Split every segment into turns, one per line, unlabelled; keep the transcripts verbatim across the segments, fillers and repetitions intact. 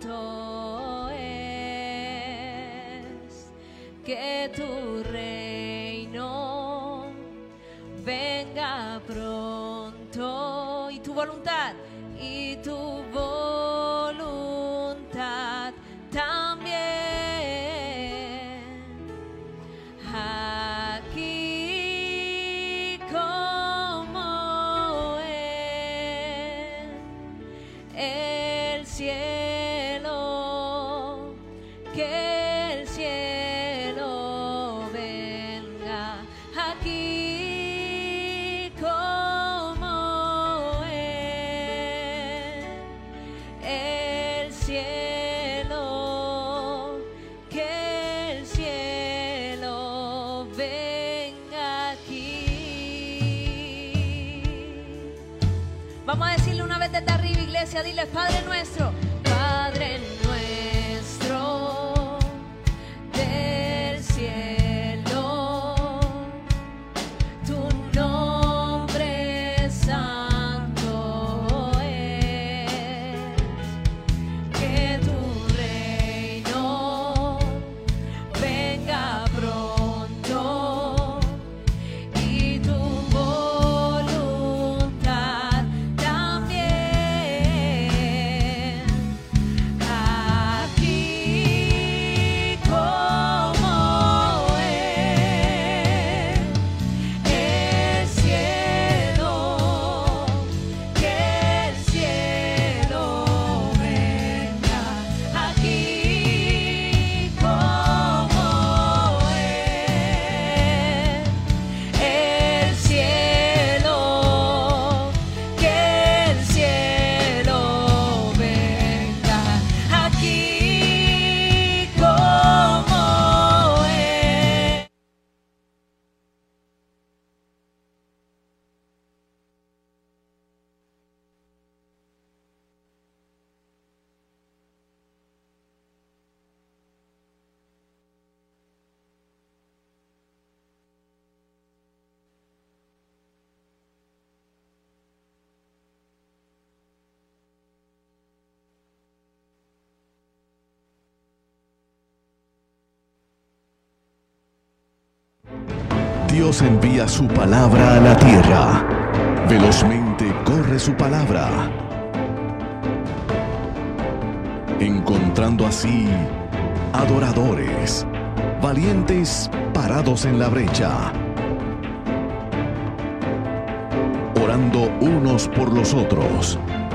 pronto es que tu reino venga pronto, y tu voluntad, y tu voluntad también aquí como en el cielo, que el cielo venga aquí como en el cielo, que el cielo venga aquí. Vamos a decirle una vez desde arriba, iglesia, dile: Padre nuestro, Padre nuestro del cielo, tu nombre santo es, que tu reino venga pronto y tu voluntad también aquí como en el cielo, que el cielo venga aquí como en el cielo, que el cielo venga aquí como en.
Dios envía su palabra a la tierra. Velozmente corre su palabra, encontrando así adoradores, valientes parados en la brecha, orando unos por los otros,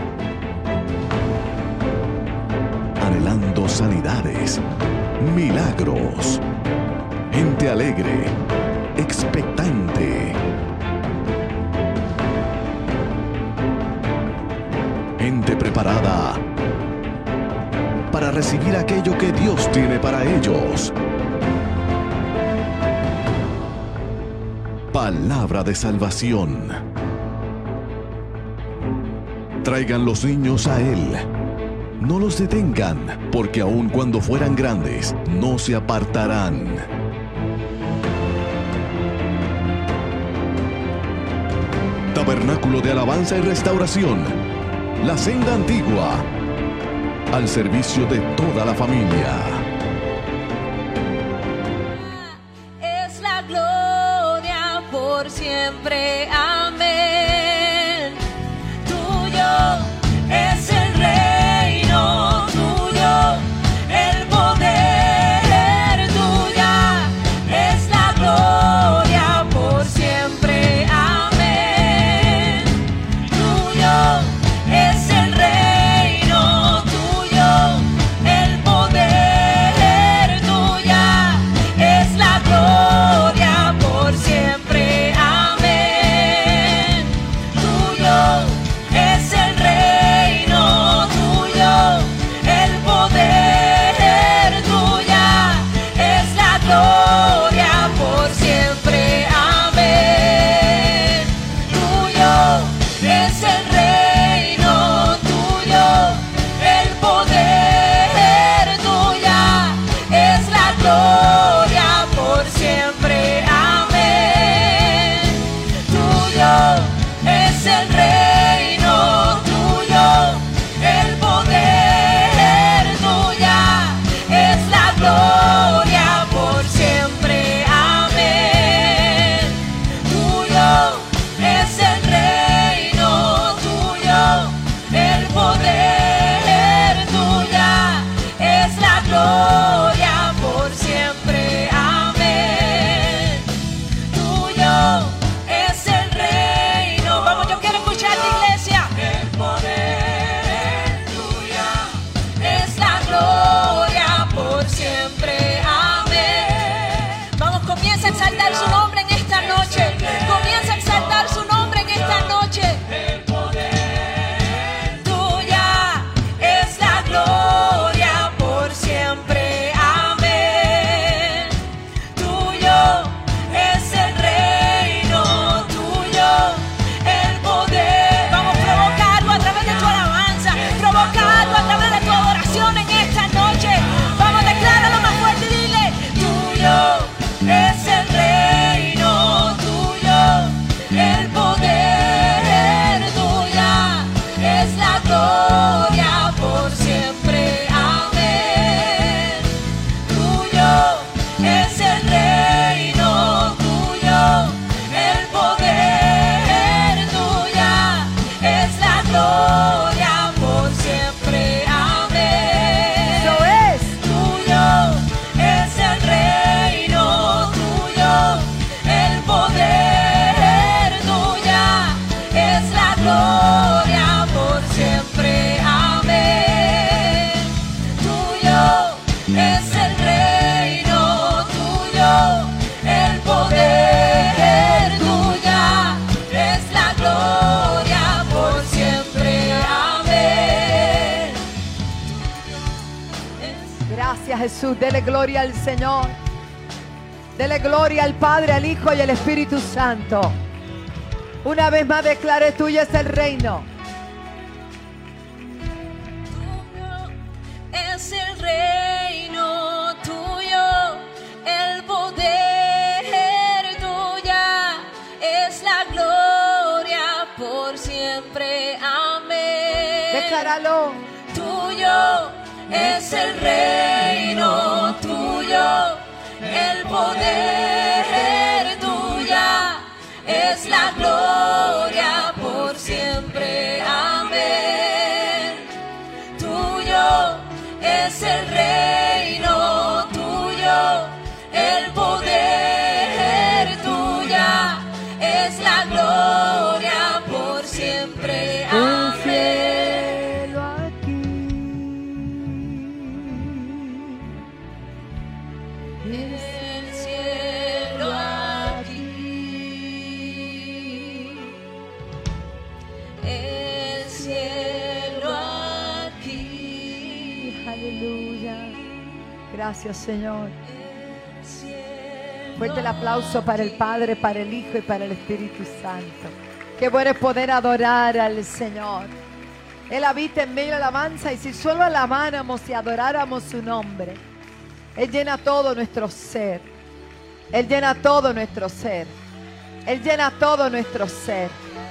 anhelando sanidades, milagros, gente alegre, expectante, gente preparada para recibir aquello que Dios tiene para ellos. Palabra de salvación. Traigan los niños a Él. No los detengan, porque aun cuando fueran grandes, no se apartarán. Tabernáculo de alabanza y restauración. La senda antigua. Al servicio de toda la familia.
Es la gloria por siempre. Amén. Tuyo es el reino, tuyo el poder, tuya es la gloria por siempre. Amén. Tuyo es el reino, tuyo el poder, tuya es la gloria por siempre. Amén.
Gracias, Jesús. Dele gloria al Señor. Dele gloria al Padre, al Hijo y al Espíritu Santo. Una vez más declare: tuyo es el reino.
Tuyo es el reino, tuyo el poder, tuya es la gloria por siempre. Amén.
Decláralo.
Tuyo es el reino, tuyo el poder, tuya es la gloria por siempre. Amén. Tuyo es el reino, tuyo el poder, tuya es la gloria por siempre. Amén.
Gracias, Señor. Fuerte el aplauso para el Padre, para el Hijo y para el Espíritu Santo. Qué bueno es poder adorar al Señor. Él habita en medio de la alabanza, y si solo alabáramos y adoráramos su nombre, Él llena todo nuestro ser. Él llena todo nuestro ser. Él llena todo nuestro ser.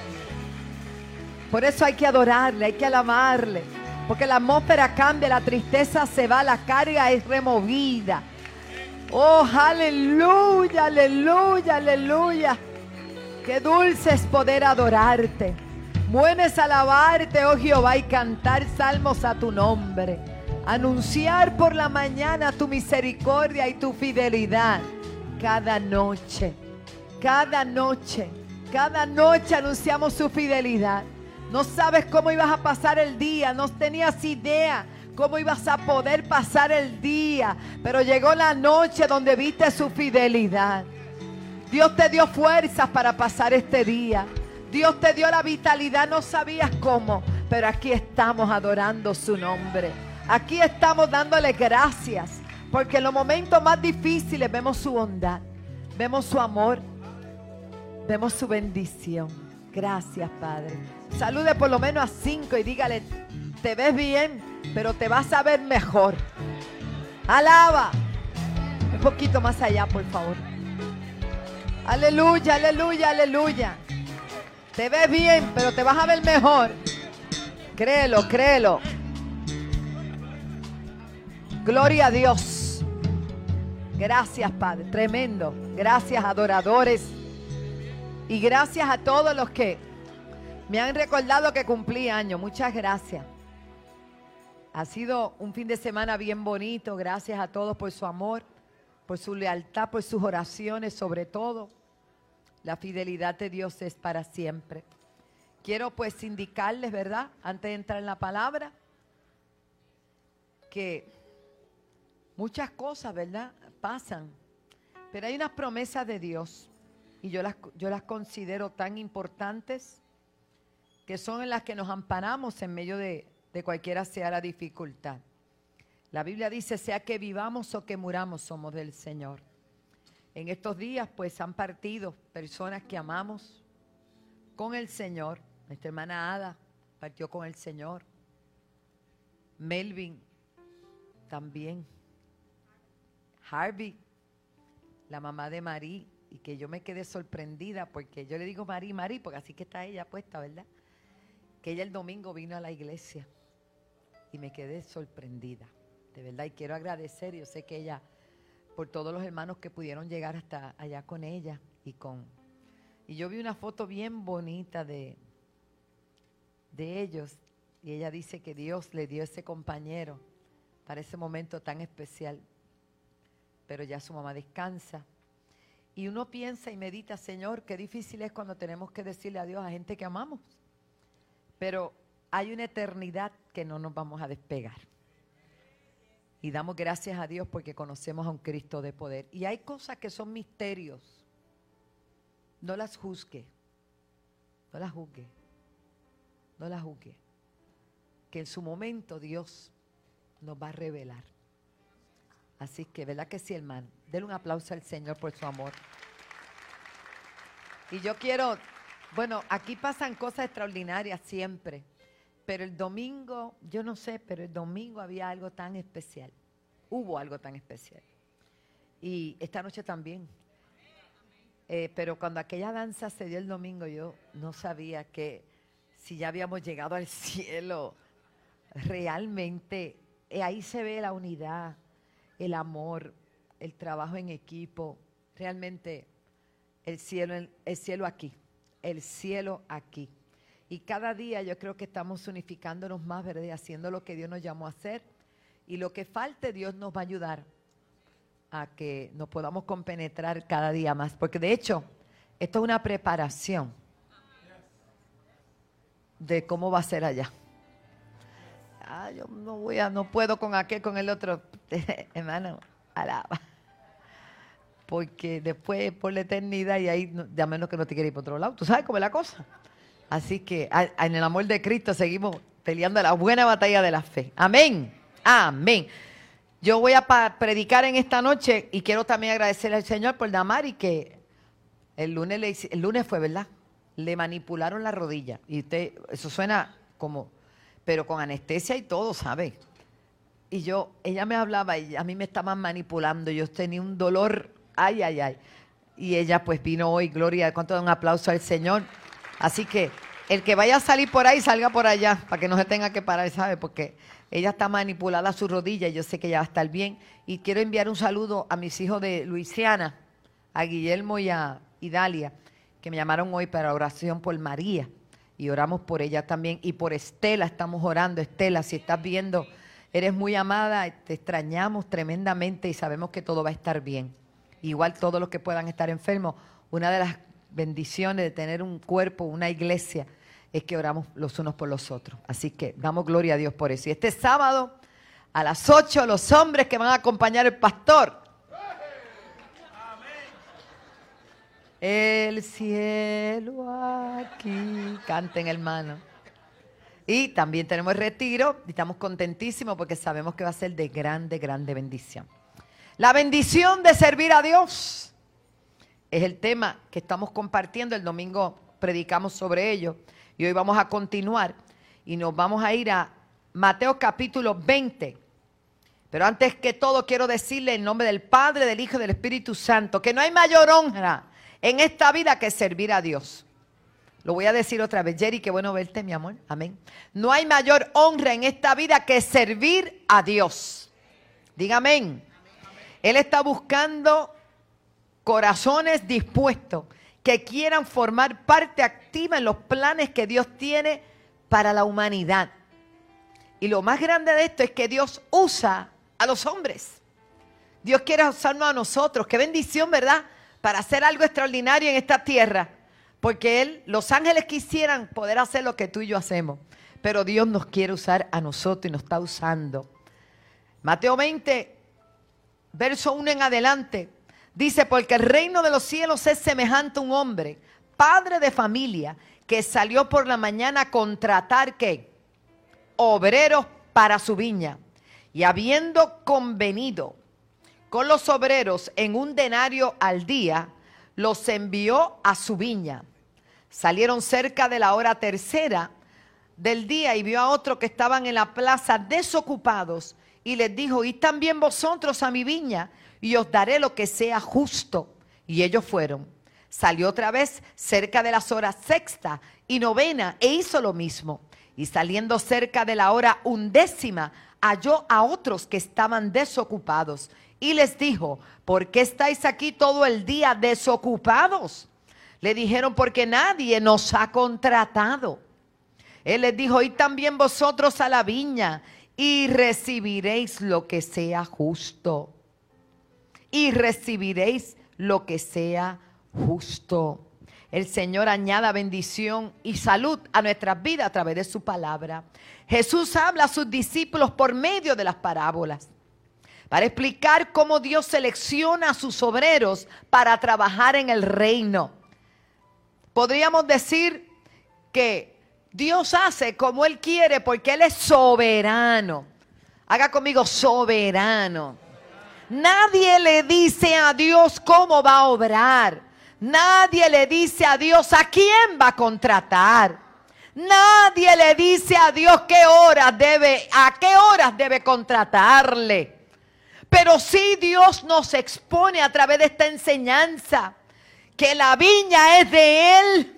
Por eso hay que adorarle, hay que alabarle. Porque la atmósfera cambia, la tristeza se va, la carga es removida. Oh, aleluya, aleluya, aleluya. Qué dulce es poder adorarte. Bueno es alabarte, oh Jehová, y cantar salmos a tu nombre. Anunciar por la mañana tu misericordia y tu fidelidad. Cada noche, cada noche, cada noche anunciamos su fidelidad. No sabes cómo ibas a pasar el día, no tenías idea cómo ibas a poder pasar el día, pero llegó la noche donde viste su fidelidad. Dios te dio fuerzas para pasar este día. Dios te dio la vitalidad, no sabías cómo, pero aquí estamos adorando su nombre. Aquí estamos dándole gracias, porque en los momentos más difíciles vemos su bondad, vemos su amor, vemos su bendición. Gracias, Padre. Salude por lo menos a cinco y dígale: te ves bien, pero te vas a ver mejor. Alaba. Un poquito más allá, por favor. Aleluya, aleluya, aleluya. Te ves bien, pero te vas a ver mejor. Créelo, créelo. Gloria a Dios. Gracias, Padre. Tremendo. Gracias, adoradores. Y gracias a todos los que me han recordado que cumplí años. Muchas gracias. Ha sido un fin de semana bien bonito. Gracias a todos por su amor, por su lealtad, por sus oraciones, sobre todo. La fidelidad de Dios es para siempre. Quiero pues indicarles, ¿verdad?, antes de entrar en la palabra, que muchas cosas, ¿verdad?, pasan. Pero hay unas promesas de Dios. Y yo las, yo las considero tan importantes, que son en las que nos amparamos en medio de, de cualquiera sea la dificultad. La Biblia dice: sea que vivamos o que muramos, somos del Señor. En estos días pues han partido personas que amamos con el Señor. Nuestra hermana Ada partió con el Señor. Melvin también. Harvey, la mamá de Marí. Y que yo me quedé sorprendida, porque yo le digo Marí, Marí, porque así que está ella puesta, ¿verdad? Que ella el domingo vino a la iglesia y me quedé sorprendida, de verdad. Y quiero agradecer, yo sé que ella, por todos los hermanos que pudieron llegar hasta allá con ella. Y con y yo vi una foto bien bonita de, de ellos, y ella dice que Dios le dio ese compañero para ese momento tan especial. Pero ya su mamá descansa. Y uno piensa y medita: Señor, qué difícil es cuando tenemos que decirle adiós a gente que amamos. Pero hay una eternidad que no nos vamos a despegar. Y damos gracias a Dios porque conocemos a un Cristo de poder. Y hay cosas que son misterios. No las juzgue. No las juzgue. No las juzgue. Que en su momento Dios nos va a revelar. Así que, ¿verdad que sí, hermano? Denle un aplauso al Señor por su amor. Y yo quiero, bueno, aquí pasan cosas extraordinarias siempre, pero el domingo, yo no sé, pero el domingo había algo tan especial. Hubo algo tan especial. Y esta noche también. Eh, pero cuando aquella danza se dio el domingo, yo no sabía que si ya habíamos llegado al cielo. Realmente, eh, ahí se ve la unidad, el amor, el trabajo en equipo. Realmente, el cielo, el cielo aquí, el cielo aquí. Y cada día yo creo que estamos unificándonos más, ¿verdad? Haciendo lo que Dios nos llamó a hacer. Y lo que falte, Dios nos va a ayudar a que nos podamos compenetrar cada día más. Porque de hecho, esto es una preparación de cómo va a ser allá. Ah, yo no voy a, no puedo con aquel, con el otro. Hermano, alaba. Porque después por la eternidad y ahí, no, ya menos que no te quiera ir por otro lado. ¿Tú sabes cómo es la cosa? Así que a, a, en el amor de Cristo seguimos peleando la buena batalla de la fe. Amén. Amén. Yo voy a pa- predicar en esta noche y quiero también agradecerle al Señor por Damari que el lunes, le, el lunes fue, ¿verdad? Le manipularon la rodilla. Y usted, eso suena como, pero con anestesia y todo, ¿sabe? Y yo, ella me hablaba y a mí me estaban manipulando. Yo tenía un dolor, ay, ay, ay. Y ella pues vino hoy, gloria, ¿cuánto da un aplauso al Señor? Así que el que vaya a salir por ahí, salga por allá, para que no se tenga que parar, ¿sabe? Porque ella está manipulada a su rodilla y yo sé que ella va a estar bien. Y quiero enviar un saludo a mis hijos de Luisiana, a Guillermo y a y Dalia, que me llamaron hoy para oración por María. Y oramos por ella también. Y por Estela estamos orando. Estela, si estás viendo, eres muy amada, te extrañamos tremendamente y sabemos que todo va a estar bien. Igual todos los que puedan estar enfermos, una de las bendiciones de tener un cuerpo, una iglesia, es que oramos los unos por los otros. Así que damos gloria a Dios por eso. Y este sábado, a las ocho, los hombres que van a acompañar al pastor. El cielo aquí. Canten, hermano. Y también tenemos el retiro. Y estamos contentísimos porque sabemos que va a ser de grande, grande bendición. La bendición de servir a Dios es el tema que estamos compartiendo. El domingo predicamos sobre ello. Y hoy vamos a continuar y nos vamos a ir a Mateo capítulo veinte. Pero antes que todo quiero decirle en nombre del Padre, del Hijo y del Espíritu Santo que no hay mayor honra en esta vida que servir a Dios. Lo voy a decir otra vez. Jerry, qué bueno verte, mi amor. Amén. No hay mayor honra en esta vida que servir a Dios. Diga amén. Él está buscando corazones dispuestos que quieran formar parte activa en los planes que Dios tiene para la humanidad. Y lo más grande de esto es que Dios usa a los hombres. Dios quiere usarnos a nosotros. Qué bendición, ¿verdad? Para hacer algo extraordinario en esta tierra. Porque Él, los ángeles quisieran poder hacer lo que tú y yo hacemos. Pero Dios nos quiere usar a nosotros y nos está usando. Mateo veinte, verso uno en adelante. Dice, porque el reino de los cielos es semejante a un hombre, padre de familia, que salió por la mañana a contratar, ¿qué? Obreros para su viña. Y habiendo convenido con los obreros en un denario al día, los envió a su viña. Salieron cerca de la hora tercera del día y vio a otros que estaban en la plaza desocupados y les dijo, id también vosotros a mi viña y os daré lo que sea justo. Y ellos fueron. Salió otra vez cerca de las horas sexta y novena e hizo lo mismo. Y saliendo cerca de la hora undécima, halló a otros que estaban desocupados. Y les dijo, ¿por qué estáis aquí todo el día desocupados? Le dijeron, porque nadie nos ha contratado. Él les dijo, id también vosotros a la viña y recibiréis lo que sea justo. Y recibiréis lo que sea justo. El Señor añada bendición y salud a nuestras vidas a través de su palabra. Jesús habla a sus discípulos por medio de las parábolas para explicar cómo Dios selecciona a sus obreros para trabajar en el reino. Podríamos decir que Dios hace como Él quiere porque Él es soberano. Haga conmigo, soberano. Nadie le dice a Dios cómo va a obrar. Nadie le dice a Dios a quién va a contratar. Nadie le dice a Dios qué horas debe, a qué horas debe contratarle. Pero sí Dios nos expone a través de esta enseñanza que la viña es de Él.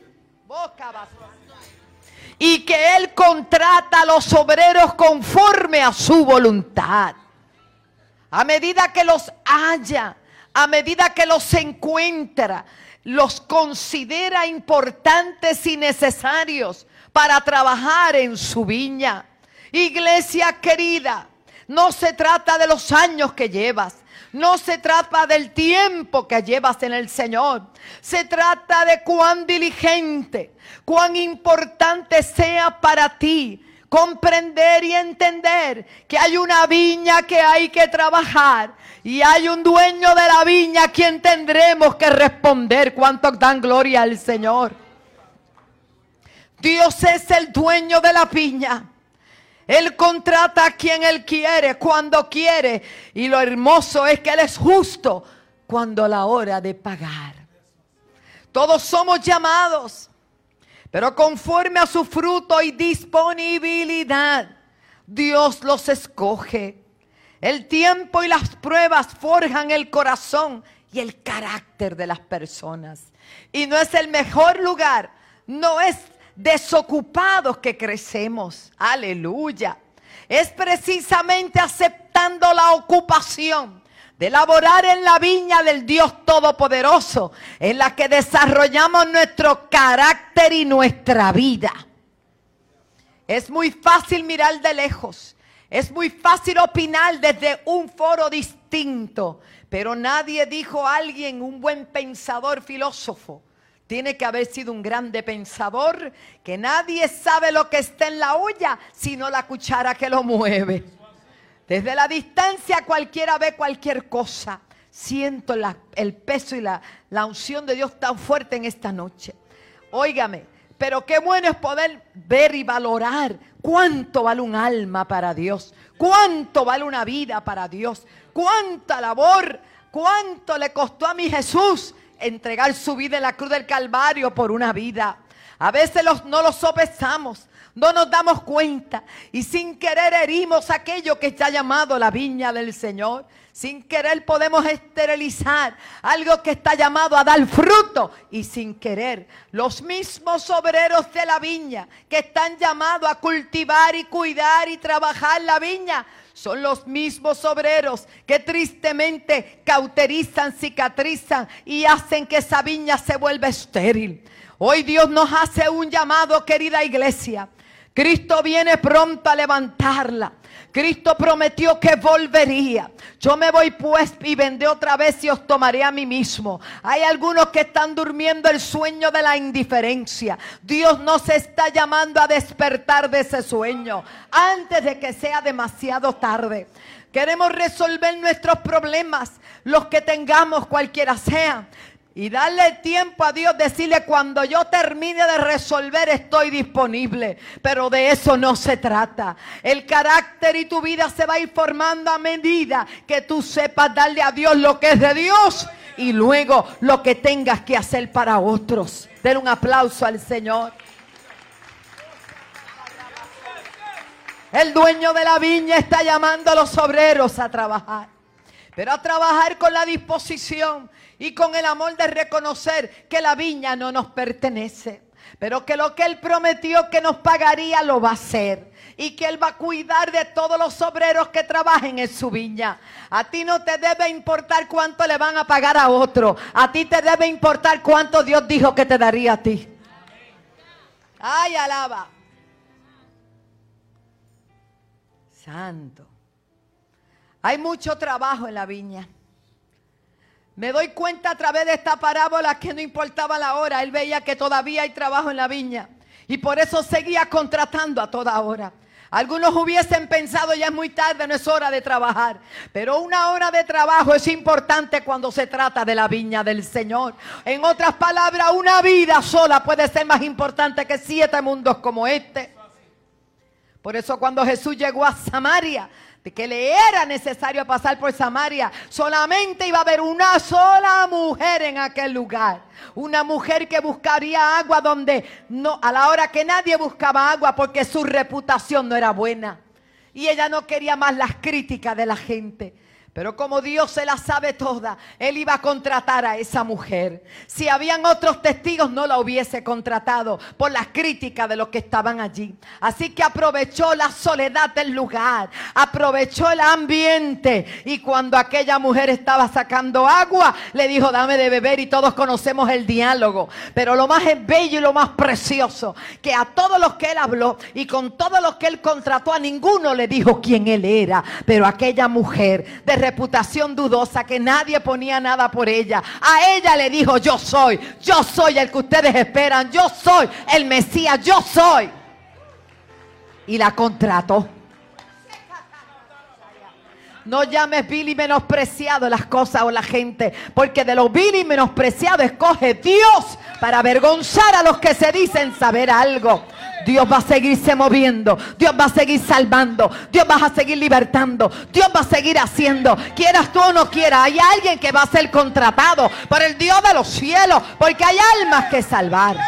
Y que Él contrata a los obreros conforme a su voluntad. A medida que los halla, a medida que los encuentra, los considera importantes y necesarios para trabajar en su viña. Iglesia querida, no se trata de los años que llevas. No se trata del tiempo que llevas en el Señor. Se trata de cuán diligente, cuán importante sea para ti comprender y entender que hay una viña que hay que trabajar y hay un dueño de la viña a quien tendremos que responder. ¿Cuántos dan gloria al Señor? Dios es el dueño de la viña. Él contrata a quien Él quiere, cuando quiere. Y lo hermoso es que Él es justo cuando la hora de pagar. Todos somos llamados, pero conforme a su fruto y disponibilidad, Dios los escoge. El tiempo y las pruebas forjan el corazón y el carácter de las personas. Y no es el mejor lugar, no es desocupados que crecemos. Aleluya. Es precisamente aceptando la ocupación de laborar en la viña del Dios Todopoderoso en la que desarrollamos nuestro carácter y nuestra vida. Es muy fácil mirar de lejos. Es muy fácil opinar desde un foro distinto. Pero nadie dijo, alguien, un buen pensador, filósofo, tiene que haber sido un grande pensador, que nadie sabe lo que está en la olla, sino la cuchara que lo mueve. Desde la distancia cualquiera ve cualquier cosa. Siento la, el peso y la, la unción de Dios tan fuerte en esta noche. Óigame, pero qué bueno es poder ver y valorar cuánto vale un alma para Dios, cuánto vale una vida para Dios, cuánta labor, cuánto le costó a mi Jesús entregar su vida en la cruz del Calvario por una vida. A veces los, no lo sopesamos, no nos damos cuenta y sin querer herimos aquello que está llamado la viña del Señor. Sin querer podemos esterilizar algo que está llamado a dar fruto y sin querer los mismos obreros de la viña que están llamados a cultivar y cuidar y trabajar la viña son los mismos obreros que tristemente cauterizan, cicatrizan y hacen que esa viña se vuelva estéril. Hoy Dios nos hace un llamado, querida iglesia. Cristo viene pronto a levantarla. Cristo prometió que volvería. Yo me voy pues y vendré otra vez y os tomaré a mí mismo. Hay algunos que están durmiendo el sueño de la indiferencia. Dios nos está llamando a despertar de ese sueño antes de que sea demasiado tarde. Queremos resolver nuestros problemas, los que tengamos, cualquiera sean. Y darle tiempo a Dios, decirle cuando yo termine de resolver estoy disponible. Pero de eso no se trata. El carácter y tu vida se va a ir formando a medida que tú sepas darle a Dios lo que es de Dios. Y luego lo que tengas que hacer para otros. Den un aplauso al Señor. El dueño de la viña está llamando a los obreros a trabajar. Pero a trabajar con la disposición y con el amor de reconocer que la viña no nos pertenece, pero que lo que Él prometió que nos pagaría lo va a hacer y que Él va a cuidar de todos los obreros que trabajen en su viña. A ti no te debe importar cuánto le van a pagar a otro, a ti te debe importar cuánto Dios dijo que te daría a ti. Ay, alaba. Santo. Hay mucho trabajo en la viña. Me doy cuenta a través de esta parábola que no importaba la hora. Él veía que todavía hay trabajo en la viña. Y por eso seguía contratando a toda hora. Algunos hubiesen pensado ya es muy tarde, no es hora de trabajar. Pero una hora de trabajo es importante cuando se trata de la viña del Señor. En otras palabras, una vida sola puede ser más importante que siete mundos como este. Por eso cuando Jesús llegó a Samaria, de que le era necesario pasar por Samaria, solamente iba a haber una sola mujer en aquel lugar. Una mujer que buscaría agua donde no, a la hora que nadie buscaba agua, porque su reputación no era buena. Y ella no quería más las críticas de la gente. Pero como Dios se la sabe toda, Él iba a contratar a esa mujer. Si habían otros testigos, no la hubiese contratado por las críticas de los que estaban allí. Así que aprovechó la soledad del lugar, aprovechó el ambiente. Y cuando aquella mujer estaba sacando agua, le dijo, dame de beber, y todos conocemos el diálogo. Pero lo más bello y lo más precioso, que a todos los que Él habló y con todos los que Él contrató, a ninguno le dijo quién Él era. Pero aquella mujer de reputación dudosa, que nadie ponía nada por ella, a ella le dijo, yo soy, yo soy el que ustedes esperan, yo soy el Mesías, yo soy. Y la contrató. No llames vil y menospreciado las cosas o la gente, porque de lo vil y menospreciado escoge Dios para avergonzar a los que se dicen saber algo. Dios va a seguirse moviendo, Dios va a seguir salvando, Dios va a seguir libertando, Dios va a seguir haciendo, quieras tú o no quieras. Hay alguien que va a ser contratado por el Dios de los cielos, porque hay almas que salvar.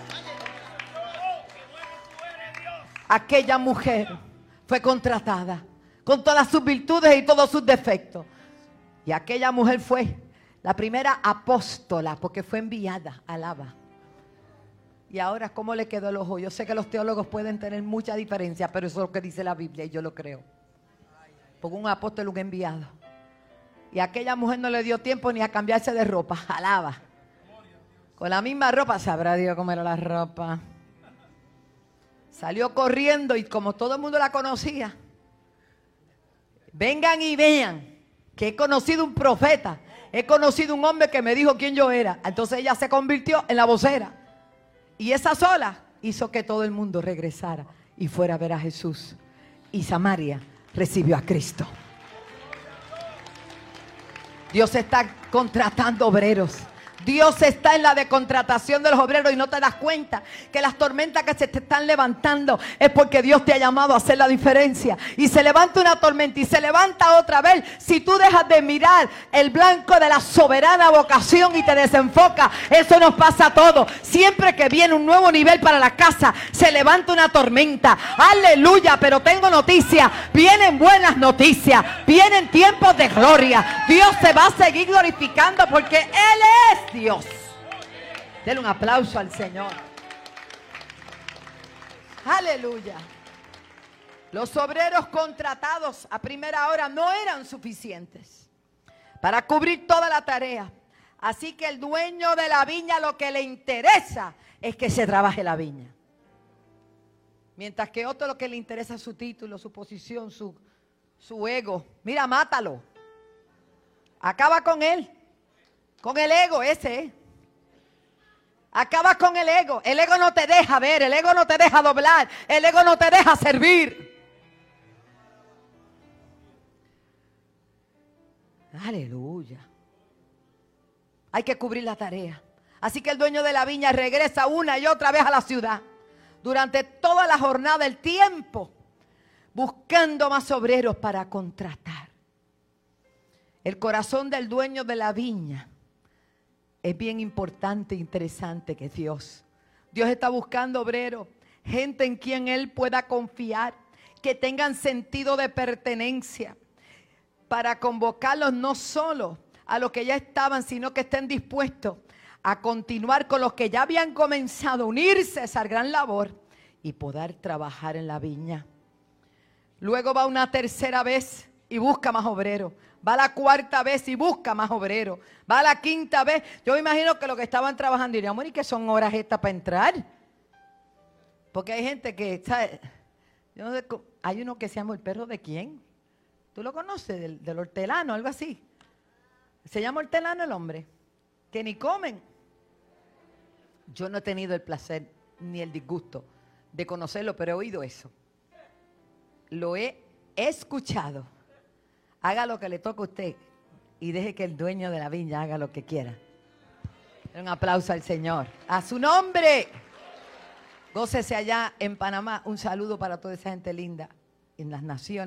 Aquella mujer fue contratada con todas sus virtudes y todos sus defectos. Y aquella mujer fue la primera apóstola, porque fue enviada, alaba. Y ahora, ¿cómo le quedó el ojo? Yo sé que los teólogos pueden tener mucha diferencia, pero eso es lo que dice la Biblia y yo lo creo. Porque un apóstol, un enviado. Y aquella mujer no le dio tiempo ni a cambiarse de ropa, alaba. Con la misma ropa, sabrá Dios cómo era la ropa. Salió corriendo y como todo el mundo la conocía, vengan y vean que he conocido un profeta, he conocido un hombre que me dijo quién yo era. Entonces ella se convirtió en la vocera. Y esa sola hizo que todo el mundo regresara y fuera a ver a Jesús. Y Samaria recibió a Cristo. Dios está contratando obreros. Dios está en la decontratación de los obreros y no te das cuenta que las tormentas que se te están levantando es porque Dios te ha llamado a hacer la diferencia. Y se levanta una tormenta y se levanta otra vez. Si tú dejas de mirar el blanco de la soberana vocación y te desenfocas, eso nos pasa a todos. Siempre que viene un nuevo nivel para la casa, se levanta una tormenta. Aleluya, pero tengo noticias. Vienen buenas noticias. Vienen tiempos de gloria. Dios se va a seguir glorificando porque Él es Dios. Denle un aplauso al Señor. Aleluya. Los obreros contratados a primera hora no eran suficientes para cubrir toda la tarea. Así que el dueño de la viña lo que le interesa es que se trabaje la viña. Mientras que otro lo que le interesa es su título, su posición, su, su ego. Mira, mátalo. Acaba con él. Con el ego ese. Acaba con el ego. El ego no te deja ver. El ego no te deja doblar. El ego no te deja servir. Aleluya. Hay que cubrir la tarea. Así que el dueño de la viña regresa una y otra vez a la ciudad. Durante toda la jornada, el tiempo. Buscando más obreros para contratar. El corazón del dueño de la viña es bien importante e interesante que Dios. Dios está buscando obreros, gente en quien Él pueda confiar, que tengan sentido de pertenencia, para convocarlos no solo a los que ya estaban, sino que estén dispuestos a continuar con los que ya habían comenzado a unirse a esa gran labor y poder trabajar en la viña. Luego va una tercera vez y busca más obreros. Va la cuarta vez y busca más obreros. Va la quinta vez. Yo me imagino que los que estaban trabajando dirían, bueno, ¿y qué son horas estas para entrar? Porque hay gente que, ¿sabes? Yo no sé, hay uno que se llama el perro de quién. ¿Tú lo conoces? Del, del hortelano, algo así. Se llama hortelano el hombre. Que ni comen. Yo no he tenido el placer ni el disgusto de conocerlo, pero he oído eso. Lo he escuchado. Haga lo que le toque a usted y deje que el dueño de la viña haga lo que quiera. Un aplauso al Señor. A su nombre. Gócese allá en Panamá. Un saludo para toda esa gente linda en las naciones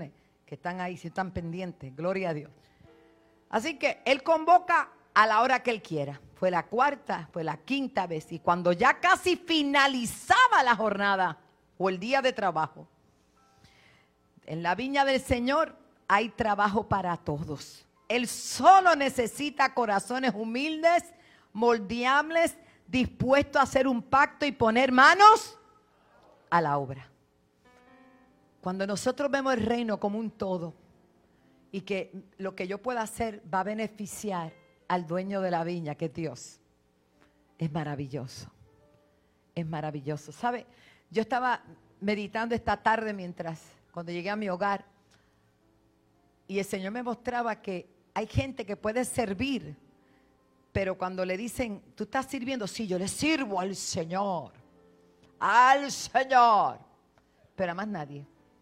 que están ahí, si están pendientes, gloria a Dios. Así que Él convoca a la hora que Él quiera. Fue la cuarta, fue la quinta vez. Y cuando ya casi finalizaba la jornada o el día de trabajo, en la viña del Señor hay trabajo para todos. Él solo necesita corazones humildes, moldeables, dispuestos a hacer un pacto y poner manos a la obra. Cuando nosotros vemos el reino como un todo y que lo que yo pueda hacer va a beneficiar al dueño de la viña, que es Dios, es maravilloso. Es maravilloso. ¿Sabe? Yo estaba meditando esta tarde mientras, cuando llegué a mi hogar, y el Señor me mostraba que hay gente que puede servir, pero cuando le dicen, ¿tú estás sirviendo? Sí, yo le sirvo al Señor. Al Señor. Pero a más nadie.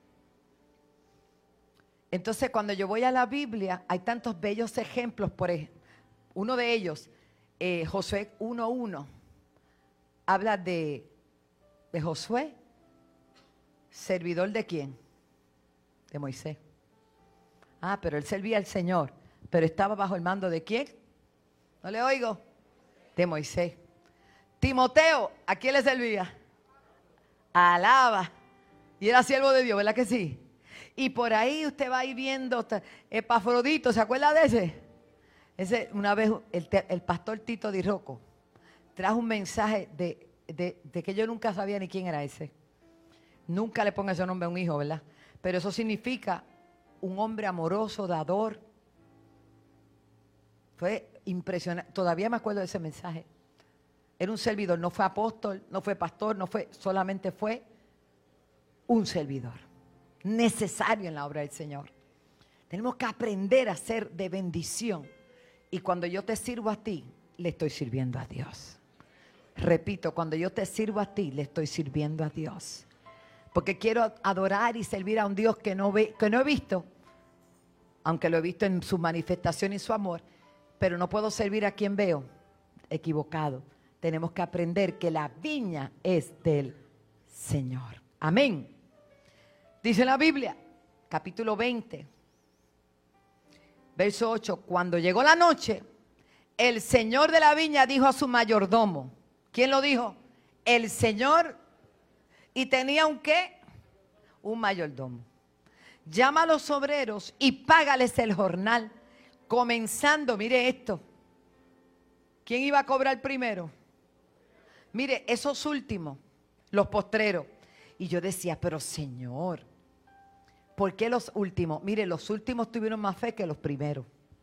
Entonces, cuando yo voy a la Biblia, hay tantos bellos ejemplos. Por ejemplo, uno de ellos, eh, Josué uno uno, habla de, de Josué, servidor de quién? De Moisés. Ah, pero él servía al Señor, pero estaba bajo el mando de quién? No le oigo. De Moisés. Timoteo, ¿a quién le servía? Alaba. Y era siervo de Dios, ¿verdad que sí? Y por ahí usted va a ir viendo Epafrodito, ¿se acuerda de ese? Ese, una vez el, el pastor Tito Di Rocco trajo un mensaje de, de, de que yo nunca sabía ni quién era ese. Nunca le ponga ese nombre a un hijo, ¿verdad? Pero eso significa un hombre amoroso, dador. Fue impresionante. Todavía me acuerdo de ese mensaje. Era un servidor, no fue apóstol, no fue pastor, no fue, solamente fue un servidor. Necesario en la obra del Señor. Tenemos que aprender a ser de bendición. Y cuando yo te sirvo a ti, le estoy sirviendo a Dios. Repito, cuando yo te sirvo a ti, le estoy sirviendo a Dios. Porque quiero adorar y servir a un Dios que no, ve, que no he visto, aunque lo he visto en su manifestación y su amor, pero no puedo servir a quien veo. Equivocado. Tenemos que aprender que la viña es del Señor. Amén. Dice la Biblia, capítulo veinte. Verso ocho, cuando llegó la noche, el señor de la viña dijo a su mayordomo. ¿Quién lo dijo? El señor. ¿Y tenía un qué? Un mayordomo. Llama a los obreros y págales el jornal, comenzando, mire esto. ¿Quién iba a cobrar primero? Mire, esos últimos, los postreros. Y yo decía, pero Señor, ¿por qué los últimos? Mire, los últimos tuvieron más fe que los primeros.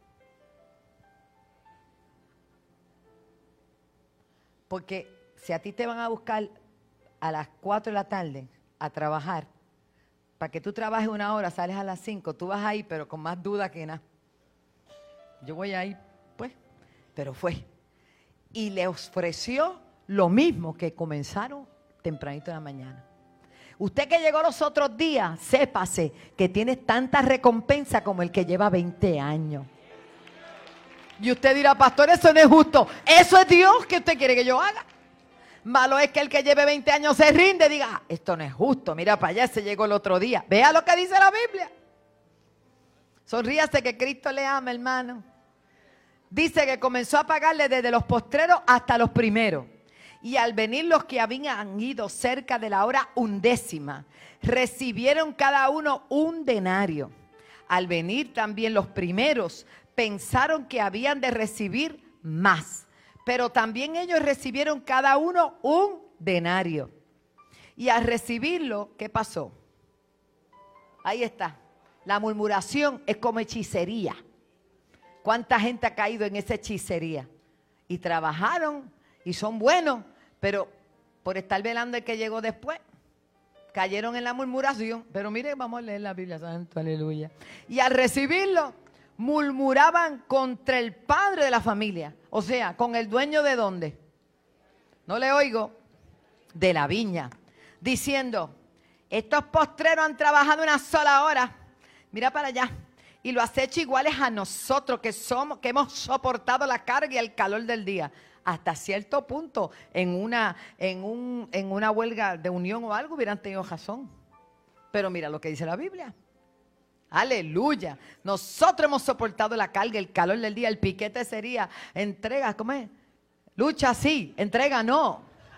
Porque si a ti te van a buscar a las cuatro de la tarde a trabajar, para que tú trabajes una hora, sales a las cinco, tú vas ahí, pero con más duda que nada. Yo voy ahí, pues, pero fue. Y le ofreció lo mismo que comenzaron tempranito en la mañana. Usted que llegó los otros días, sépase que tiene tanta recompensa como el que lleva veinte años. Y usted dirá, pastor, eso no es justo. Eso es Dios que usted quiere que yo haga. Malo es que el que lleve veinte años se rinde y diga, ah, esto no es justo, mira para allá, se llegó el otro día. Vea lo que dice la Biblia. Sonríase que Cristo le ama, hermano. Dice que comenzó a pagarle desde los postreros hasta los primeros. Y al venir los que habían ido cerca de la hora undécima, recibieron cada uno un denario. Al venir también los primeros, pensaron que habían de recibir más. Pero también ellos recibieron cada uno un denario. Y al recibirlo, ¿qué pasó? Ahí está. La murmuración es como hechicería. ¿Cuánta gente ha caído en esa hechicería? Y trabajaron y son buenos. Pero por estar velando el que llegó después, cayeron en la murmuración. Pero mire, vamos a leer la Biblia, santo, aleluya. Y al recibirlo, murmuraban contra el padre de la familia. O sea, con el dueño de dónde. No le oigo. De la viña. Diciendo, estos postreros han trabajado una sola hora. Mira para allá. Y lo has hecho iguales a nosotros que somos, que hemos soportado la carga y el calor del día. Hasta cierto punto, en una, en, un, en una huelga de unión o algo hubieran tenido razón. Pero mira lo que dice la Biblia. Aleluya. Nosotros hemos soportado la carga, el calor del día. El piquete sería entrega, ¿cómo es? Lucha sí, entrega no.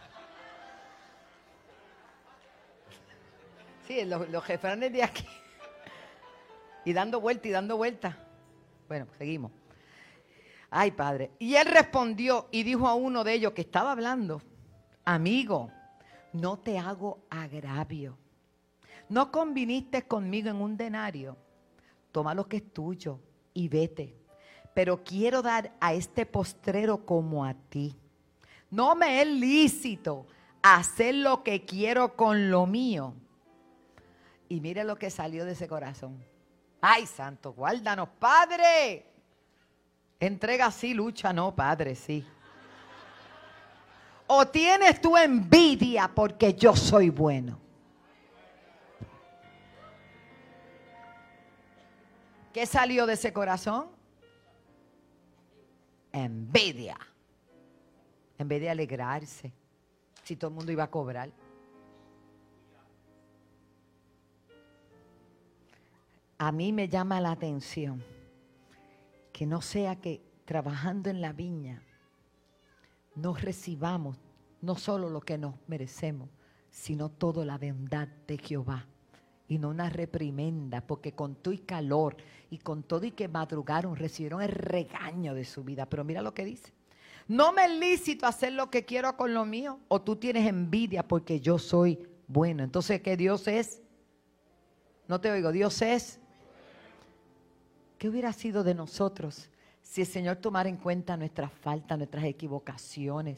Sí, los, los jefranes de aquí. Y dando vuelta y dando vuelta. Bueno, seguimos. Ay, Padre. Y él respondió y dijo a uno de ellos que estaba hablando: amigo, no te hago agravio. ¿No conviniste conmigo en un denario? Toma lo que es tuyo y vete. Pero quiero dar a este postrero como a ti. No me es lícito hacer lo que quiero con lo mío. Y mire lo que salió de ese corazón. Ay, santo, guárdanos, Padre. Entrega sí, lucha no, Padre, sí. O tienes tú envidia porque yo soy bueno. ¿Qué salió de ese corazón? Envidia. En vez de alegrarse, si todo el mundo iba a cobrar. A mí me llama la atención que no sea que trabajando en la viña no recibamos no solo lo que nos merecemos, sino toda la bondad de Jehová. Y no una reprimenda, porque con todo y calor y con todo y que madrugaron recibieron el regaño de su vida. Pero mira lo que dice: no me es lícito hacer lo que quiero con lo mío, o tú tienes envidia porque yo soy bueno. Entonces, ¿qué Dios es? No te oigo. Dios es. ¿Qué hubiera sido de nosotros si el Señor tomara en cuenta nuestras faltas, nuestras equivocaciones?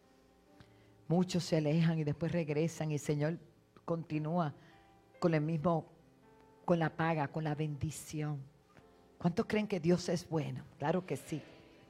Muchos se alejan y después regresan y el Señor continúa con el mismo, con la paga, con la bendición. ¿Cuántos creen que Dios es bueno? Claro que sí.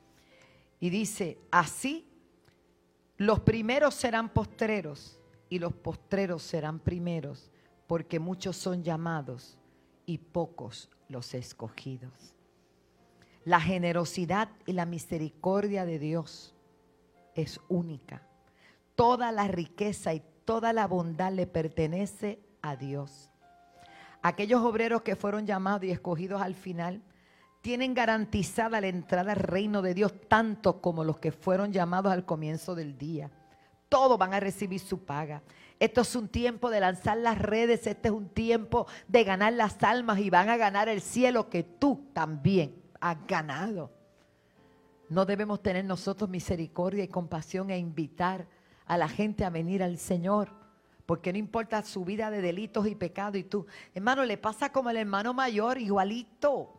Y dice, así los primeros serán postreros y los postreros serán primeros, porque muchos son llamados y pocos los escogidos. La generosidad y la misericordia de Dios es única. Toda la riqueza y toda la bondad le pertenece a Dios. Aquellos obreros que fueron llamados y escogidos al final tienen garantizada la entrada al reino de Dios, tanto como los que fueron llamados al comienzo del día. Todos van a recibir su paga. Esto es un tiempo de lanzar las redes, este es un tiempo de ganar las almas y van a ganar el cielo que tú también has ganado. No debemos tener nosotros misericordia y compasión e invitar a la gente a venir al Señor, porque no importa su vida de delitos y pecados. Y tú, hermano, le pasa como el hermano mayor, igualito,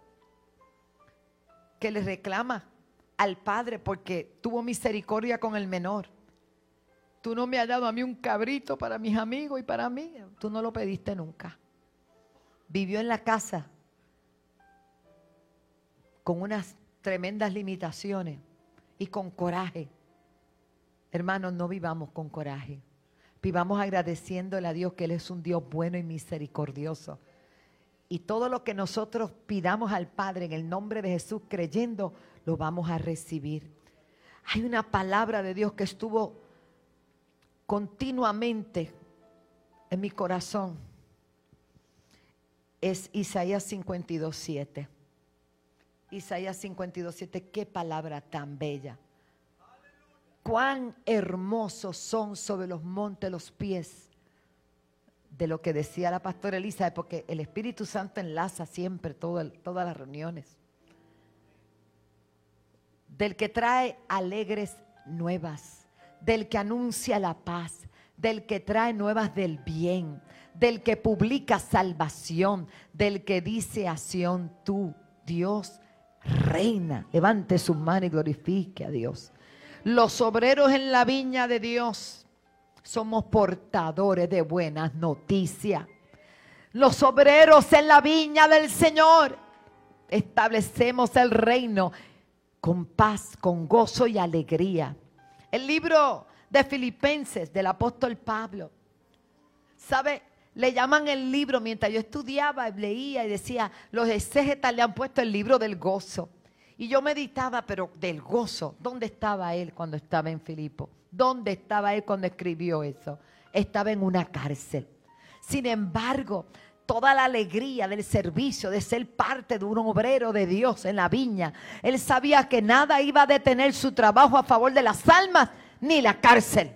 que le reclama al padre porque tuvo misericordia con el menor. Tú no me has dado a mí un cabrito para mis amigos y para mí. Tú no lo pediste nunca. Vivió en la casa con unas tremendas limitaciones y con coraje. Hermanos, no vivamos con coraje. Vivamos agradeciéndole a Dios que Él es un Dios bueno y misericordioso. Y todo lo que nosotros pidamos al Padre en el nombre de Jesús, creyendo, lo vamos a recibir. Hay una palabra de Dios que estuvo continuamente en mi corazón. Es Isaías cincuenta y dos, siete. Isaías cincuenta y dos, siete. Qué palabra tan bella. Cuán hermosos son sobre los montes los pies, de lo que decía la pastora Elizabeth, porque el Espíritu Santo enlaza siempre todo el, todas las reuniones. Del que trae alegres nuevas, del que anuncia la paz, del que trae nuevas del bien, del que publica salvación, del que dice a Sión, tú, Dios, reina. Levante sus manos y glorifique a Dios. Los obreros en la viña de Dios somos portadores de buenas noticias. Los obreros en la viña del Señor establecemos el reino con paz, con gozo y alegría. El libro de Filipenses del apóstol Pablo, ¿sabe? Le llaman el libro, mientras yo estudiaba, leía y decía, los exégetas le han puesto el libro del gozo. Y yo meditaba, pero del gozo, ¿dónde estaba él cuando estaba en Filipo? ¿Dónde estaba él cuando escribió eso? Estaba en una cárcel. Sin embargo, toda la alegría del servicio, de ser parte de un obrero de Dios en la viña. Él sabía que nada iba a detener su trabajo a favor de las almas, ni la cárcel,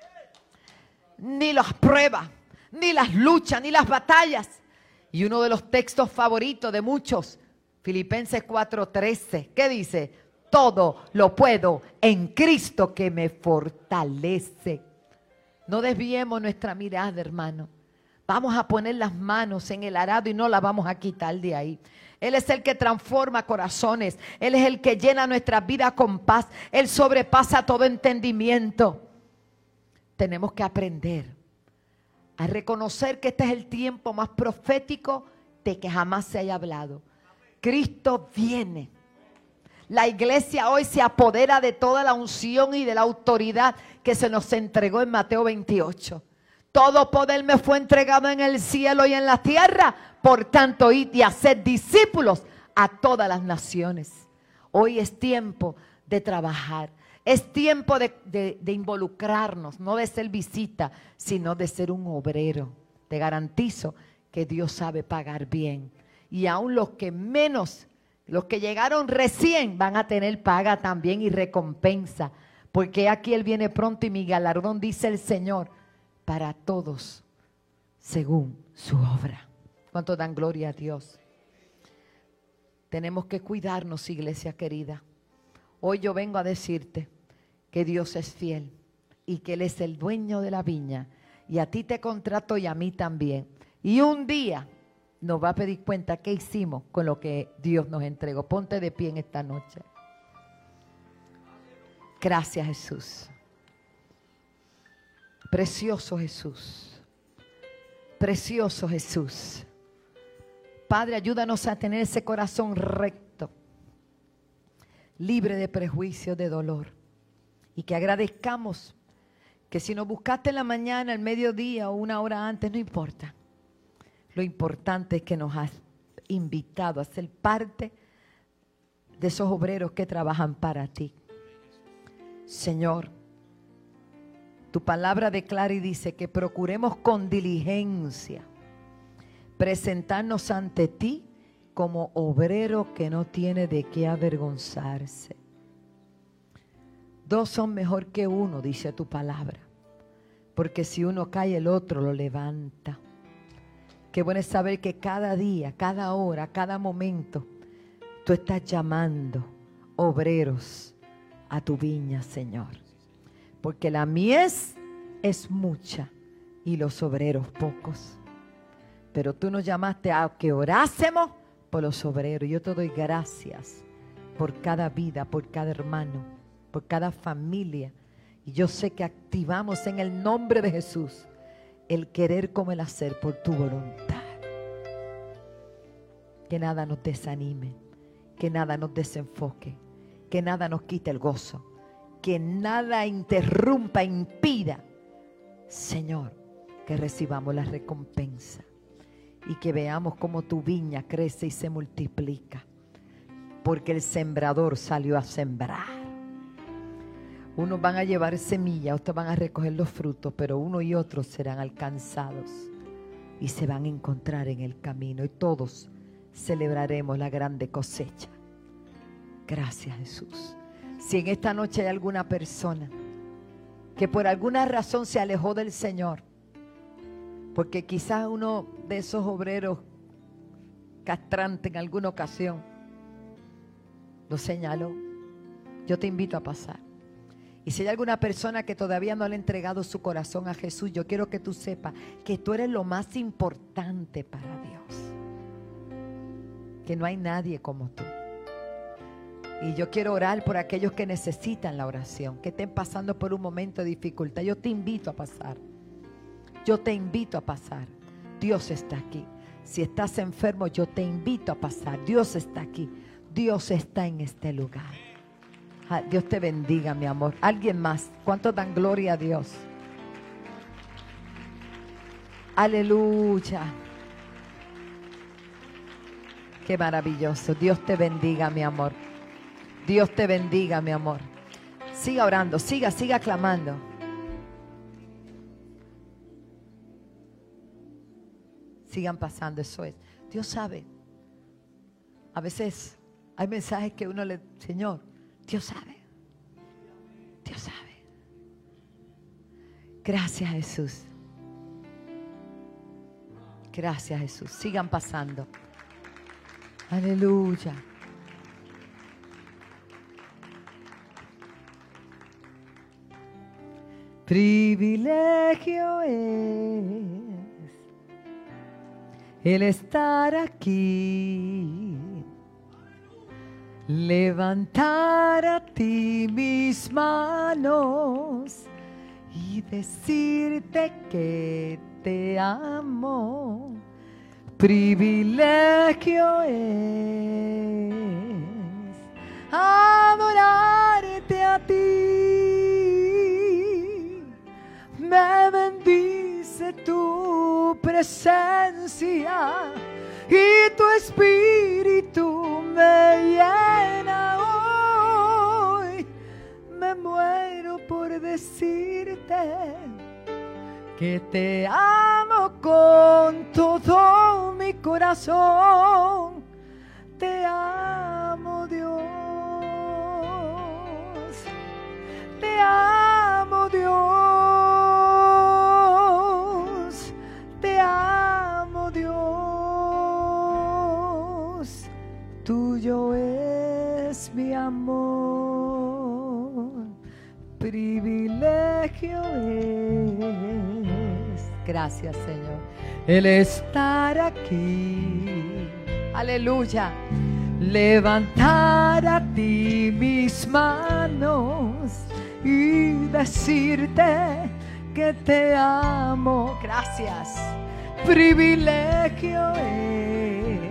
ni las pruebas, ni las luchas, ni las batallas. Y uno de los textos favoritos de muchos, Filipenses cuatro trece, ¿qué dice? Todo lo puedo en Cristo que me fortalece. No desviemos nuestra mirada, hermano. Vamos a poner las manos en el arado y no las vamos a quitar de ahí. Él es el que transforma corazones. Él es el que llena nuestra vida con paz. Él sobrepasa todo entendimiento. Tenemos que aprender a reconocer que este es el tiempo más profético de que jamás se haya hablado. Cristo viene. La iglesia hoy se apodera de toda la unción y de la autoridad que se nos entregó en Mateo veintiocho. Todo poder me fue entregado en el cielo y en la tierra. Por tanto, id y haced discípulos a todas las naciones. Hoy es tiempo de trabajar. Es tiempo de, de, de involucrarnos, no de ser visita, sino de ser un obrero. Te garantizo que Dios sabe pagar bien. Y aún los que menos, los que llegaron recién, van a tener paga también y recompensa. Porque aquí Él viene pronto y mi galardón, dice el Señor, para todos, según su obra. ¿Cuánto dan gloria a Dios? Tenemos que cuidarnos, iglesia querida. Hoy yo vengo a decirte que Dios es fiel y que Él es el dueño de la viña. Y a ti te contrato y a mí también. Y un día nos va a pedir cuenta qué hicimos con lo que Dios nos entregó. Ponte de pie en esta noche. Gracias, Jesús. Precioso Jesús. Precioso Jesús. Padre, ayúdanos a tener ese corazón recto, libre de prejuicio, de dolor. Y que agradezcamos que si nos buscaste en la mañana, al mediodía o una hora antes, no importa. Lo importante es que nos has invitado a ser parte de esos obreros que trabajan para ti. Señor, tu palabra declara y dice que procuremos con diligencia presentarnos ante ti como obrero que no tiene de qué avergonzarse. Dos son mejor que uno, dice tu palabra, porque si uno cae, el otro lo levanta. Qué bueno es saber que cada día, cada hora, cada momento, tú estás llamando obreros a tu viña, Señor. Porque la mies es mucha y los obreros pocos. Pero tú nos llamaste a que orásemos por los obreros. Yo te doy gracias por cada vida, por cada hermano, por cada familia. Y yo sé que activamos en el nombre de Jesús el querer como el hacer por tu voluntad. Que nada nos desanime, que nada nos desenfoque, que nada nos quite el gozo, que nada interrumpa, impida, Señor, que recibamos la recompensa y que veamos cómo tu viña crece y se multiplica, porque el sembrador salió a sembrar. Unos van a llevar semilla, otros van a recoger los frutos, pero uno y otro serán alcanzados y se van a encontrar en el camino y todos celebraremos la grande cosecha. Gracias, Jesús. Si en esta noche hay alguna persona que por alguna razón se alejó del Señor, porque quizás uno de esos obreros castrantes en alguna ocasión lo señaló, yo te invito a pasar. Y si hay alguna persona que todavía no le ha entregado su corazón a Jesús, yo quiero que tú sepas que tú eres lo más importante para Dios. Que no hay nadie como tú. Y yo quiero orar por aquellos que necesitan la oración, que estén pasando por un momento de dificultad. Yo te invito a pasar. Yo te invito a pasar. Dios está aquí. Si estás enfermo, yo te invito a pasar. Dios está aquí. Dios está en este lugar. Dios te bendiga, mi amor. ¿Alguien más? ¿Cuántos dan gloria a Dios? Aleluya. Qué maravilloso. Dios te bendiga, mi amor. Dios te bendiga, mi amor. Siga orando, siga, siga clamando. Sigan pasando, eso es. Dios sabe. A veces hay mensajes que uno le... Señor, Dios sabe. Dios sabe. Gracias, Jesús. Gracias, Jesús. Sigan pasando. Aleluya. Privilegio es el estar aquí, levantar a ti mis manos y decirte que te amo. Privilegio es adorarte a ti. Me bendice tu presencia y tu espíritu me llena hoy. Me muero por decirte que te amo con todo mi corazón. Te amo, Dios. Te amo, Dios. Te amo, Dios. Tuyo es mi amor. Privilegio es. Gracias, Señor. El estar aquí. Aleluya. Levantar a ti mis manos y decirte que te amo. Gracias. Privilegio es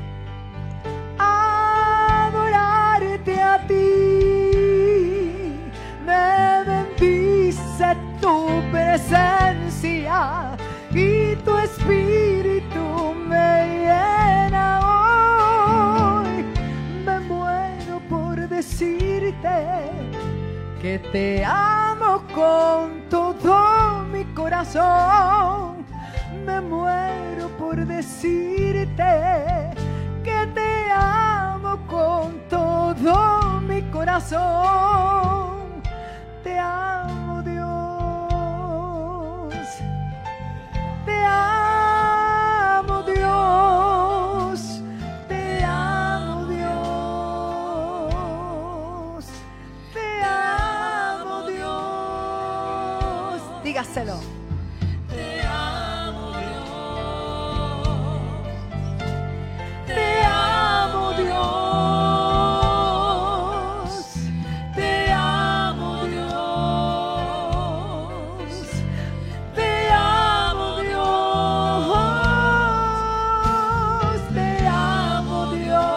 adorarte a ti. Me bendice tu presencia y tu espíritu me llena hoy. Me muero por decirte que te amo con todo mi corazón. Me muero por decirte que te amo con todo mi corazón. Te amo, Dios. Te amo, Dios. Te amo, Dios. Te amo, Dios. Dígaselo. Te amo, Dios. Te amo, Dios. Te amo, Dios. Te amo, Dios. Te amo,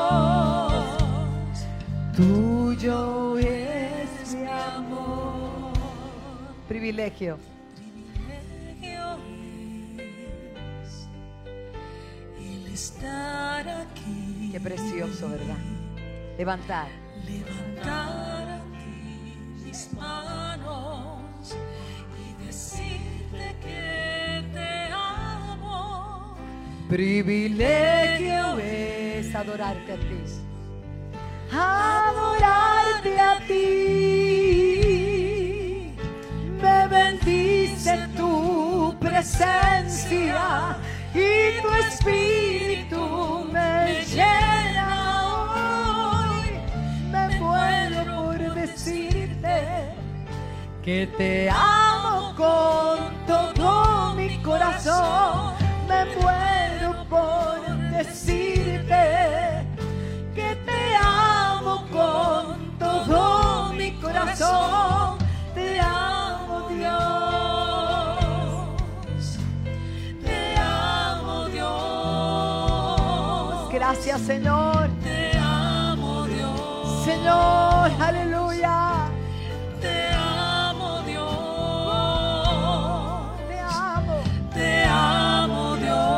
Dios. Tuyo es mi amor. Privilegio.
Estar aquí.
Qué precioso, ¿verdad? Levantar.
Levantar a ti mis manos y decirte que te amo.
Privilegio es adorarte a ti. Adorarte a ti. Me bendice tu presencia y tu espíritu me llena hoy. Me muero por decirte que te amo con todo mi corazón. Me muero por decirte que te amo con todo mi corazón. Te amo, Dios. Te amo, Dios. Gracias, Señor.
Te amo, Dios.
Señor, aleluya.
Te amo, Dios.
Te amo.
Te amo,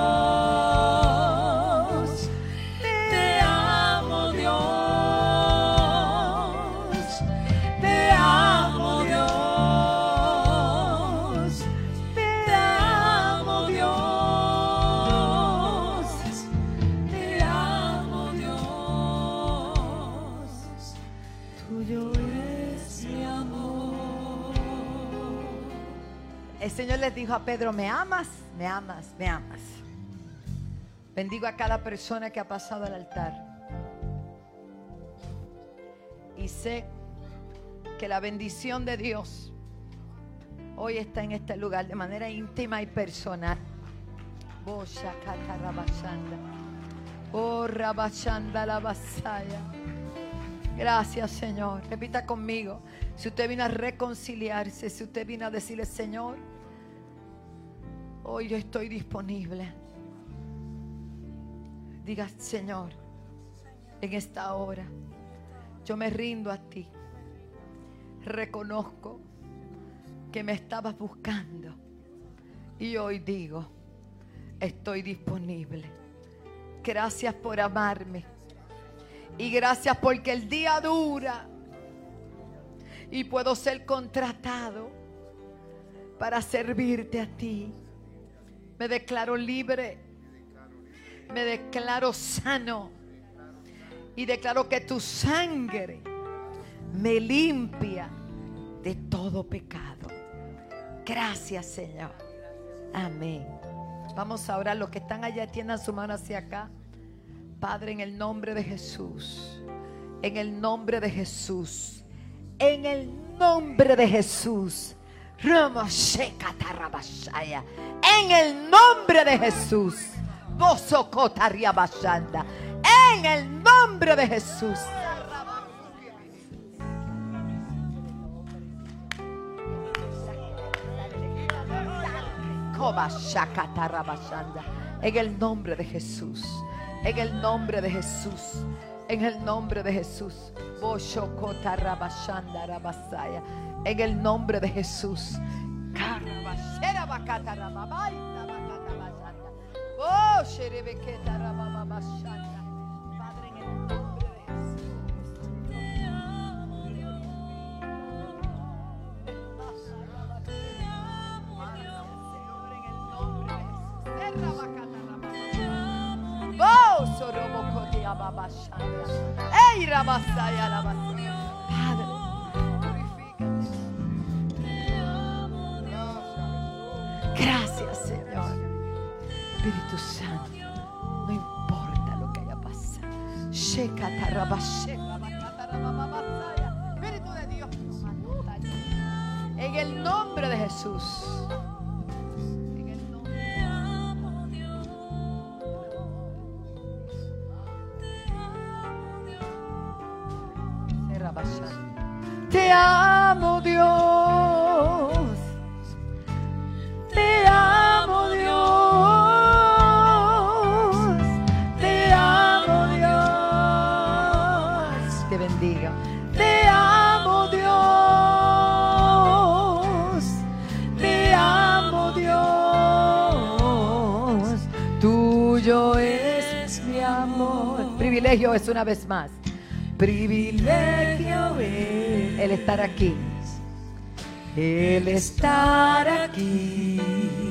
Dios. Te amo, Dios. Te amo, Dios. Te amo, Dios. tuyo es mi amor.
El Señor les dijo a Pedro, ¿me amas? Me amas, me amas. Bendigo a cada persona que ha pasado al altar. Y sé que la bendición de Dios hoy está en este lugar de manera íntima y personal. Oh, Shakata Rabashanda. Oh, Rabashanda la Basaya. Gracias, Señor. Repita conmigo. Si usted vino a reconciliarse, si usted vino a decirle, Señor, hoy yo estoy disponible. Diga, Señor, en esta hora yo me rindo a ti. Reconozco que me estabas buscando y hoy digo, estoy disponible. Gracias por amarme y gracias porque el día dura y puedo ser contratado para servirte a ti. Me declaro libre, me declaro sano y declaro que tu sangre me limpia de todo pecado. Gracias, Señor. Amén. Vamos a orar. Los que están allá, tiendan su mano hacia acá. Padre, en el nombre de Jesús, en el nombre de Jesús, en el nombre de Jesús, en el nombre de Jesús, en el nombre de Jesús. En el nombre de Jesús, en el nombre de Jesús, en el nombre de Jesús, en el nombre de Jesús. Oh, Sherebeketa Rababashanda. Padre, en el nombre de Jesús.
Te amo, Dios. Te amo,
Señor, en el nombre de Jesús. Rabakata Rababashanda.
Te amo, Dios.
Oh, Sorobokoti Ababashanda. Ey, Rabasaya Rabasaya. Padre, glorifícate.
Te amo, Dios.
Gracias, Señor. Espíritu Santo, no importa lo que haya pasado. Shekata Rabasheka Bakata Rababashaya. Espíritu de Dios, en el nombre de Jesús. En el nombre de
Te amo, Dios. Te amo, Dios.
Rabashaya. Te amo, Dios. Te amo, Dios. Te bendiga. Te amo, Dios. Te amo, Dios. Tuyo es mi amor. Privilegio es una vez más. Privilegio es el estar aquí. El estar aquí.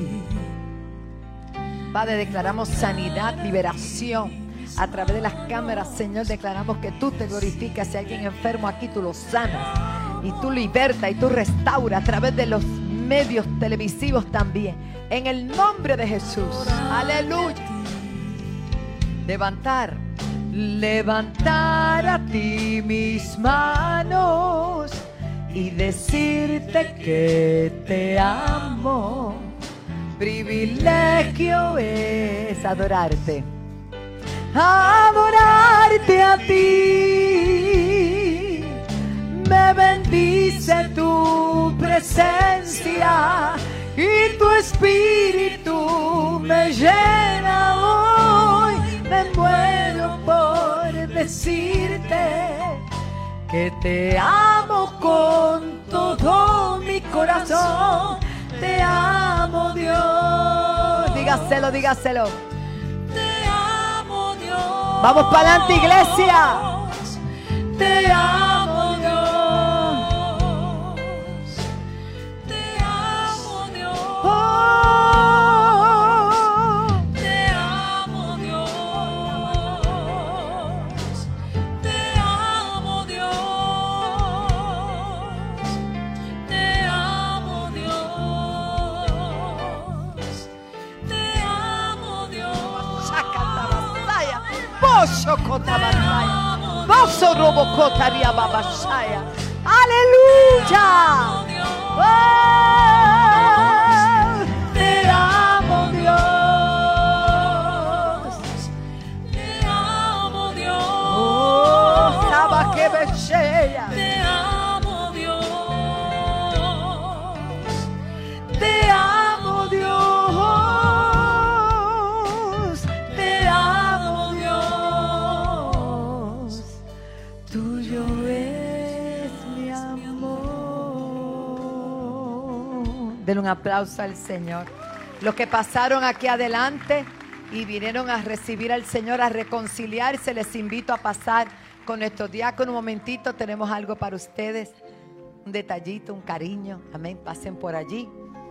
Padre, declaramos sanidad, liberación. A través de las cámaras, Señor, declaramos que tú te glorificas. Si hay alguien enfermo aquí, tú lo sanas y tú libertas y tú restauras a través de los medios televisivos también. En el nombre de Jesús. Aleluya. Levantar, levantar a ti mis manos y decirte que te amo. Privilegio es adorarte. Adorarte a ti. Me bendice tu presencia y tu espíritu me llena hoy. Me muero por decirte que te amo con todo mi corazón. Te amo, Dios. Dígaselo, dígaselo. Vamos para adelante, iglesia. Te amo, Dios.
Te amo, Dios.
Oh.
Te amo, Dios. Te amo, Dios.
Osho Kotabasaya. Boso Robocotaria Babashaya. Aleluya. Oh, te amo, Dios.
Te amo, Dios.
Oh, Saba que bella.
Te amo, Dios.
Te amo, Dios. Te amo, Dios. Tuyo es mi amor. Denle un aplauso al Señor. Los que pasaron aquí adelante y vinieron a recibir al Señor, a reconciliarse, les invito a pasar con nuestros diáconos un momentito. Tenemos algo para ustedes, un detallito, un cariño. Amén, pasen por allí.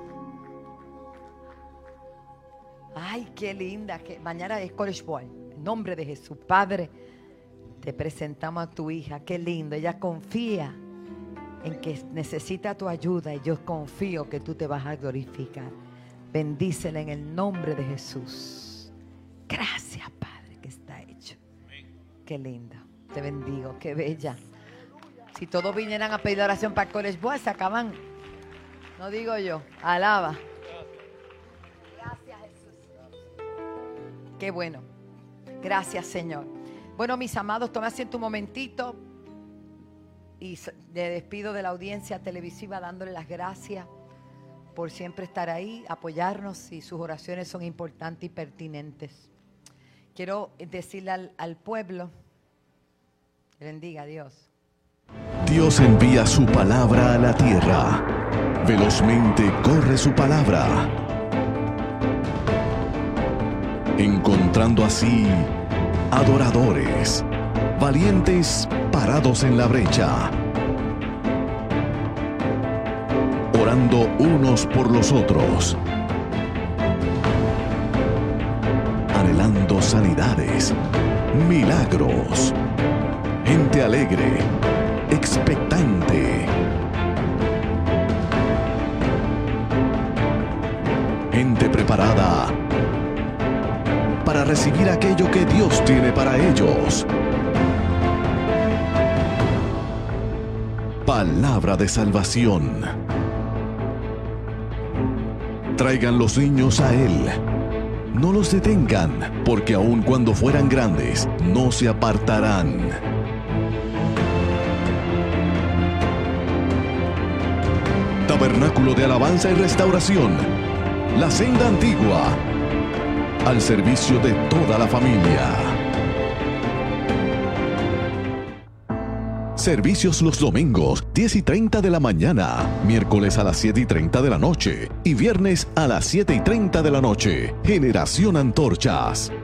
Ay, qué linda, que mañana es College Boy. En nombre de Jesús, Padre, te presentamos a tu hija. Qué lindo, ella confía en que necesita tu ayuda y yo confío que tú te vas a glorificar. Bendícela en el nombre de Jesús. Gracias, Padre, que está hecho. Qué linda, te bendigo, qué bella. Si todos vinieran a pedir oración para College Boy, se acaban. No digo yo, alaba. Gracias, Jesús. Qué bueno. Gracias, Señor. Bueno, mis amados, tome asiento un momentito y le despido de la audiencia televisiva dándole las gracias por siempre estar ahí, apoyarnos, y sus oraciones son importantes y pertinentes. Quiero decirle al, al pueblo, que bendiga a Dios.
Dios envía su palabra a la tierra. Velozmente corre su palabra, encontrando así adoradores, valientes parados en la brecha, orando unos por los otros, anhelando sanidades, milagros, gente alegre, expectante, gente preparada para recibir aquello que Dios tiene para ellos. Palabra de salvación. Traigan los niños a Él. No los detengan, porque aun cuando fueran grandes, no se apartarán. Tabernáculo de Alabanza y Restauración. La senda antigua. Al servicio de toda la familia. Servicios los domingos, diez y treinta de la mañana, miércoles a las siete y treinta de la noche y viernes a las siete y treinta de la noche. Generación Antorchas.